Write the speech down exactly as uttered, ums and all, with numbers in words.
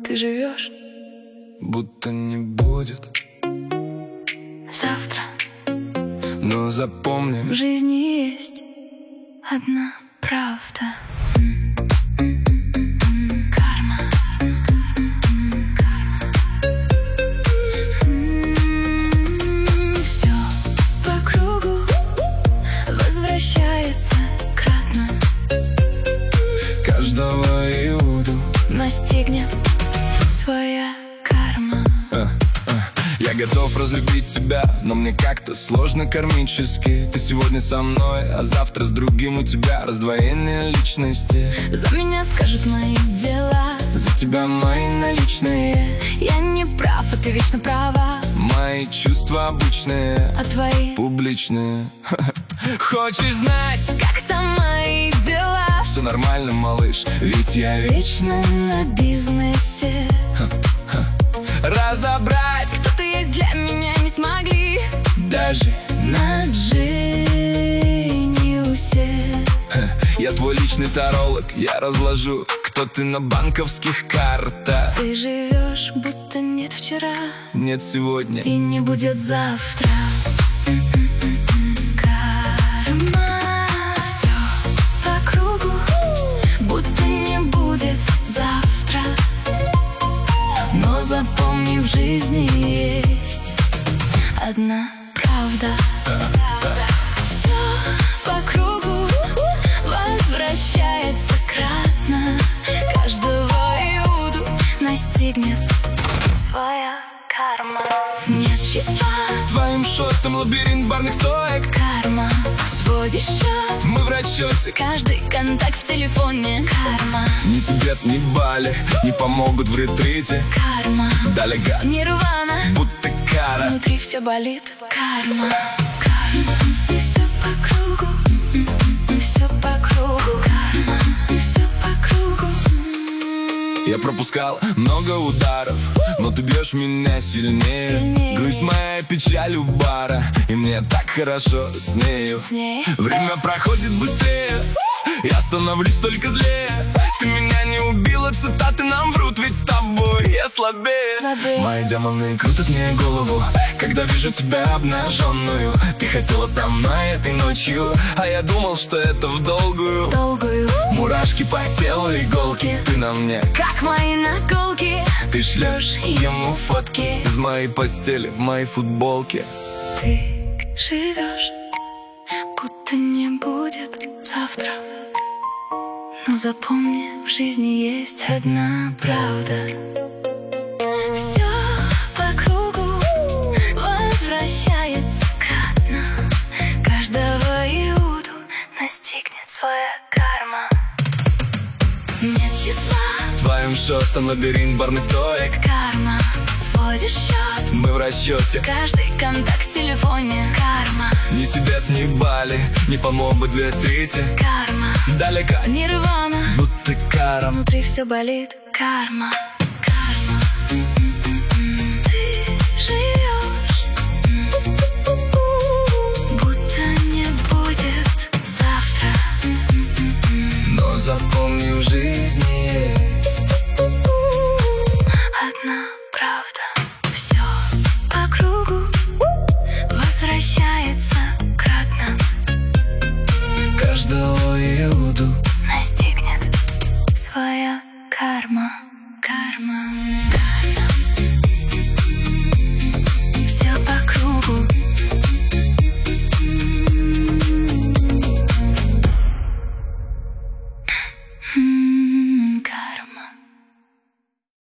Ты живешь, будто не будет завтра. Но запомни, в жизни есть одна правда. Карма. Все по кругу возвращается кратно. каждого Иуду настигнет своя карма. а, а. Я готов разлюбить тебя, но мне как-то сложно кармически. Ты сегодня со мной, а завтра с другим у тебя раздвоение личности. За меня скажут мои дела, За тебя мои наличные. я не прав, а ты вечно права. Мои чувства обычные, А твои публичные. Хочешь знать, как там мои дела? все нормально, малыш, ведь я Вечно на бизнесе. разобрать Кто ты есть для меня не смогли. даже На Джениусе. я твой личный таролог, я разложу, кто ты на банковских картах. Ты живешь, будто нет вчера Нет сегодня, и не будет завтра. Карма. Все по кругу, будто не будет завтра. Но запомни, в жизни есть одна правда. Все по кругу возвращается кратно. Каждого Иуду настигнет своя карма. Нет числа, твоим шотом лабиринт барных стоек. карма. Сводишь счет, Мы в расчете, каждый контакт в телефоне. Карма, ни Тибет, ни Бали не помогут в ретрите. карма. Далеко, Нирвана, будто кара. внутри все болит. Карма, карма. И все по кругу, все по кругу. Карма, и все по кругу. Я пропускал много ударов, но ты бьешь меня сильнее. Сильнее. Грусть моя печаль у бара, и мне так хорошо с нею. С ней. Время проходит быстрее, я становлюсь только злее. Ты меня не убила, цитаты нам врут, ведь с тобой я слабее. Слабее. Мои демоны крутят мне голову, когда вижу тебя обнаженную. Ты хотела со мной этой ночью, а я думал, что это в долгую. Долгую, Мурашки по телу, иголки, ты на мне. как мои наколки. Ты шлешь ему фотки из моей постели в моей футболке. Ты живешь, будто не будет завтра. Но запомни, в жизни есть одна правда. Все по кругу возвращается кратно. Каждого Иуду настигнет своя карма. Нет числа, Твоим шотом лабиринт барных стоек. карма. Сводишь счет, Мы в расчете, каждый контакт в телефоне. Карма, ни Тибет, ни Бали не помогут в ретрите. карма. Далеко, Нирвана, будто кара. внутри все болит. Карма, карма. Ты живешь, будто не будет завтра. Но запомни, в жизни есть Одна правда. Все по кругу возвращается кратно. каждого Иуду Настигнет своя карма. Карма, карма. Все по кругу. Hmm.